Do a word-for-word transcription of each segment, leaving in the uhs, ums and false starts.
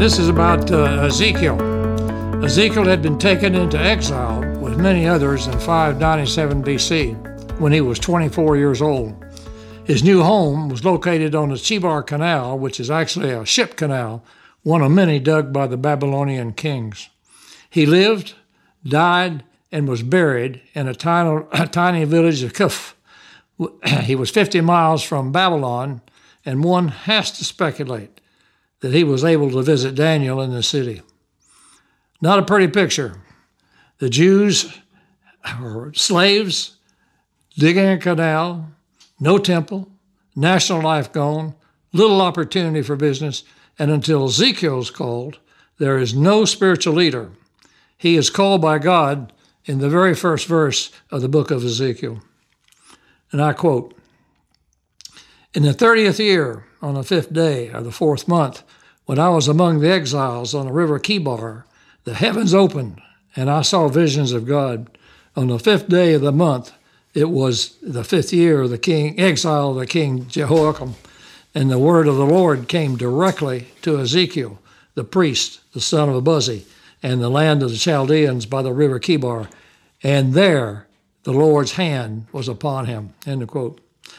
This is about uh, Ezekiel. Ezekiel had been taken into exile with many others in five ninety-seven B C when he was twenty-four years old. His new home was located on the Chebar Canal, which is actually a ship canal, one of many dug by the Babylonian kings. He lived, died, and was buried in a tiny, a tiny village of Kuf. He was fifty miles from Babylon, and one has to speculate that he was able to visit Daniel in the city. Not a pretty picture. The Jews were slaves, digging a canal, no temple, national life gone, little opportunity for business, and until Ezekiel's called, there is no spiritual leader. He is called by God in the very first verse of the book of Ezekiel. And I quote, "In the thirtieth year, on the fifth day of the fourth month, when I was among the exiles on the river Chebar, the heavens opened, and I saw visions of God. On the fifth day of the month, it was the fifth year of the king, exile of the king Jehoiakim, and the word of the Lord came directly to Ezekiel, the priest, the son of Abuzi, and the land of the Chaldeans by the river Chebar, and there the Lord's hand was upon him." End of quote.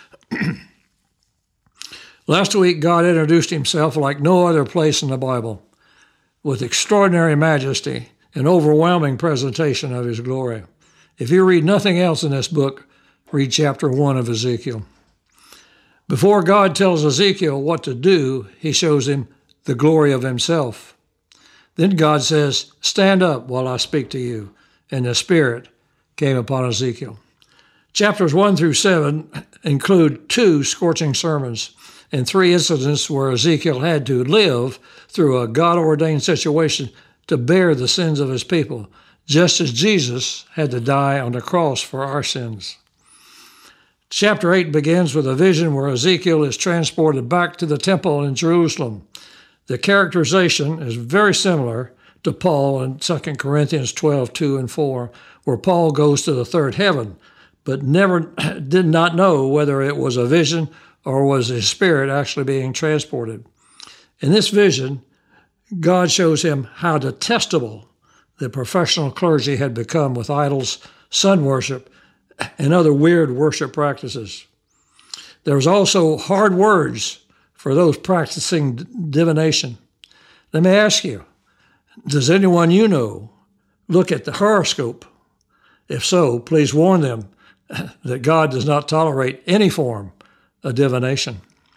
Last week, God introduced himself like no other place in the Bible, with extraordinary majesty and overwhelming presentation of his glory. If you read nothing else in this book, read chapter one of Ezekiel. Before God tells Ezekiel what to do, he shows him the glory of himself. Then God says, "Stand up while I speak to you," and the Spirit came upon Ezekiel. Chapters one through seven include two scorching sermons and three incidents where Ezekiel had to live through a God-ordained situation to bear the sins of his people, just as Jesus had to die on the cross for our sins. Chapter eight begins with a vision where Ezekiel is transported back to the temple in Jerusalem. The characterization is very similar to Paul in Second Corinthians twelve, two and four, where Paul goes to the third heaven, but never did not know whether it was a vision or was his spirit actually being transported. In this vision, God shows him how detestable the professional clergy had become with idols, sun worship, and other weird worship practices. There was also hard words for those practicing divination. Let me ask you, does anyone you know look at the horoscope? If so, please warn them that God does not tolerate any form of divination.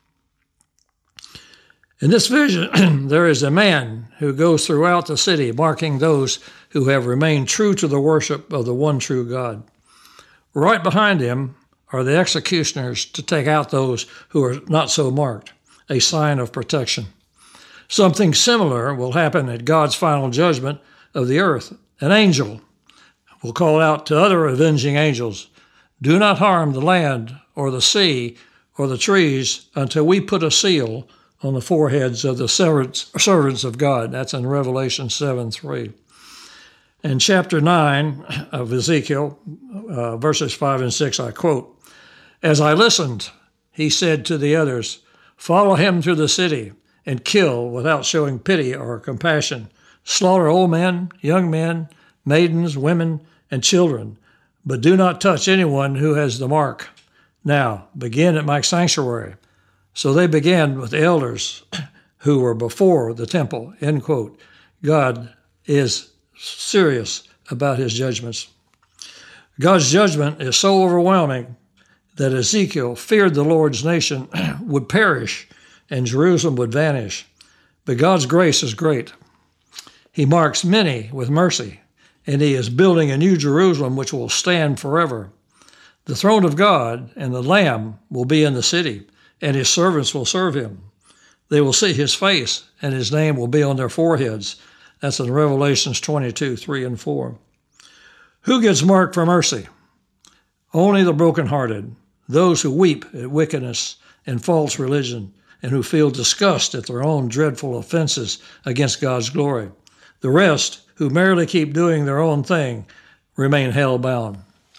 In this vision, there is a man who goes throughout the city, marking those who have remained true to the worship of the one true God. Right behind him are the executioners to take out those who are not so marked, a sign of protection. Something similar will happen at God's final judgment of the earth. An angel will call out to other avenging angels, "Do not harm the land or the sea or the trees until we put a seal on the foreheads of the servants of God." That's in Revelation seven three. In chapter nine of Ezekiel, uh, verses five and six, I quote, "As I listened, he said to the others, 'Follow him through the city and kill without showing pity or compassion. Slaughter old men, young men, maidens, women, and children, but do not touch anyone who has the mark. Now, begin at my sanctuary.' So they began with the elders who were before the temple." End quote. God is serious about his judgments. God's judgment is so overwhelming that Ezekiel feared the Lord's nation would perish and Jerusalem would vanish. But God's grace is great. He marks many with mercy, and he is building a new Jerusalem which will stand forever. The throne of God and the Lamb will be in the city, and his servants will serve him. They will see his face, and his name will be on their foreheads. That's in Revelations twenty-two, three and four. Who gets marked for mercy? Only the brokenhearted, those who weep at wickedness and false religion, and who feel disgust at their own dreadful offenses against God's glory. The rest, who merely keep doing their own thing, remain hell-bound.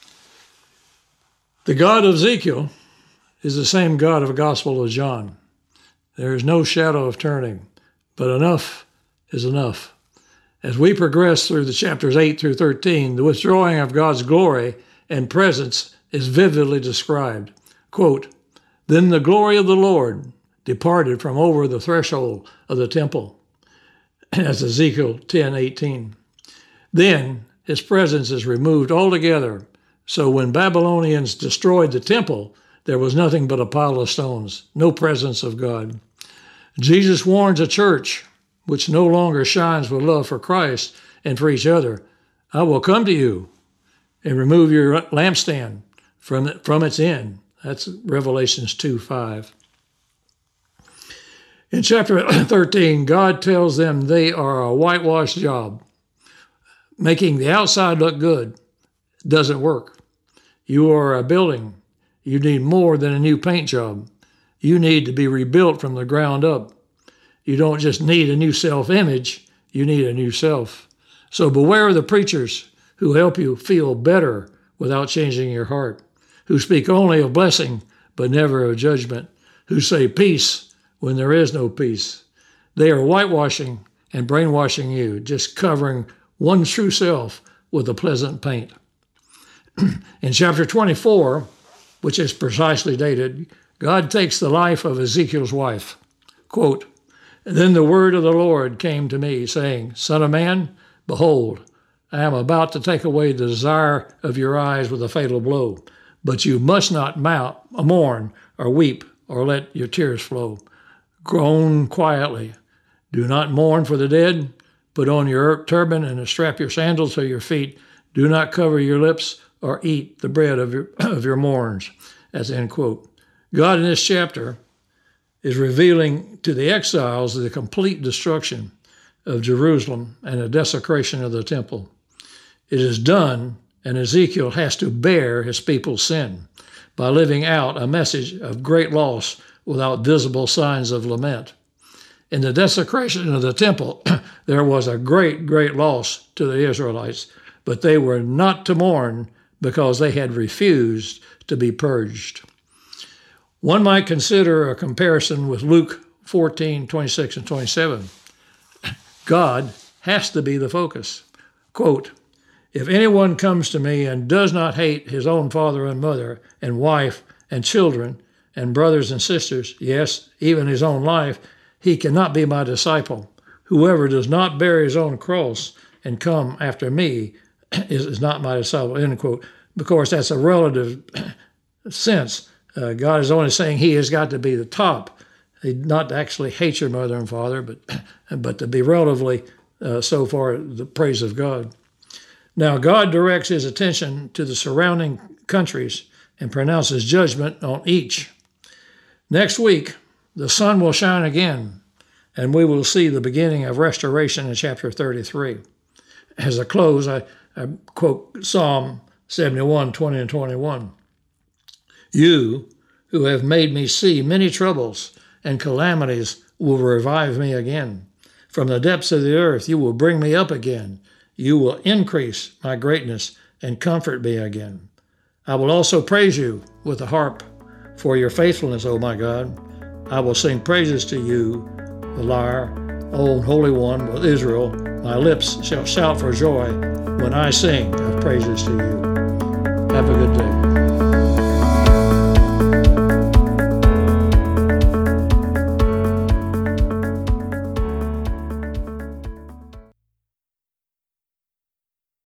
The God of Ezekiel is the same God of the Gospel of John. There is no shadow of turning, but enough is enough. As we progress through the chapters eight through thirteen, the withdrawing of God's glory and presence is vividly described. Quote, "Then the glory of the Lord departed from over the threshold of the temple." That's Ezekiel ten eighteen. Then his presence is removed altogether. So when Babylonians destroyed the temple, there was nothing but a pile of stones, no presence of God. Jesus warns a church which no longer shines with love for Christ and for each other. "I will come to you and remove your lampstand from, from its end." That's Revelations two five. In chapter thirteen, God tells them they are a whitewashed job. Making the outside look good doesn't work. You are a building. You need more than a new paint job. You need to be rebuilt from the ground up. You don't just need a new self-image, you need a new self. So beware of the preachers who help you feel better without changing your heart, who speak only of blessing but never of judgment, who say peace when there is no peace. They are whitewashing and brainwashing you, just covering one true self with a pleasant paint. In chapter twenty-four, which is precisely dated, God takes the life of Ezekiel's wife. Quote, "Then the word of the Lord came to me, saying, Son of man, behold, I am about to take away the desire of your eyes with a fatal blow, but you must not mount, mourn or weep or let your tears flow. Groan quietly. Do not mourn for the dead. Put on your turban and strap your sandals to your feet. Do not cover your lips or eat the bread of your of your mourns." That's end quote. God in this chapter is revealing to the exiles the complete destruction of Jerusalem and the desecration of the temple. It is done, and Ezekiel has to bear his people's sin by living out a message of great loss without visible signs of lament. In the desecration of the temple, there was a great, great loss to the Israelites, but they were not to mourn because they had refused to be purged. One might consider a comparison with Luke fourteen, twenty-six and twenty-seven. God has to be the focus. Quote, "If anyone comes to me and does not hate his own father and mother and wife and children and brothers and sisters, yes, even his own life, he cannot be my disciple. Whoever does not bear his own cross and come after me is, is not my disciple," end quote. Of course, that's a relative sense. Uh, God is only saying he has got to be the top, not to actually hate your mother and father, but but to be relatively uh, so far the praise of God. Now, God directs his attention to the surrounding countries and pronounces judgment on each. Next week, the sun will shine again, and we will see the beginning of restoration in chapter thirty-three. As a close, I, I quote Psalm seventy-one, twenty and twenty-one. "You who have made me see many troubles and calamities will revive me again. From the depths of the earth you will bring me up again. You will increase my greatness and comfort me again. I will also praise you with the harp for your faithfulness, O my God. I will sing praises to you, the lyre, O Holy One of Israel. My lips shall shout for joy when I sing of praises to you." Have a good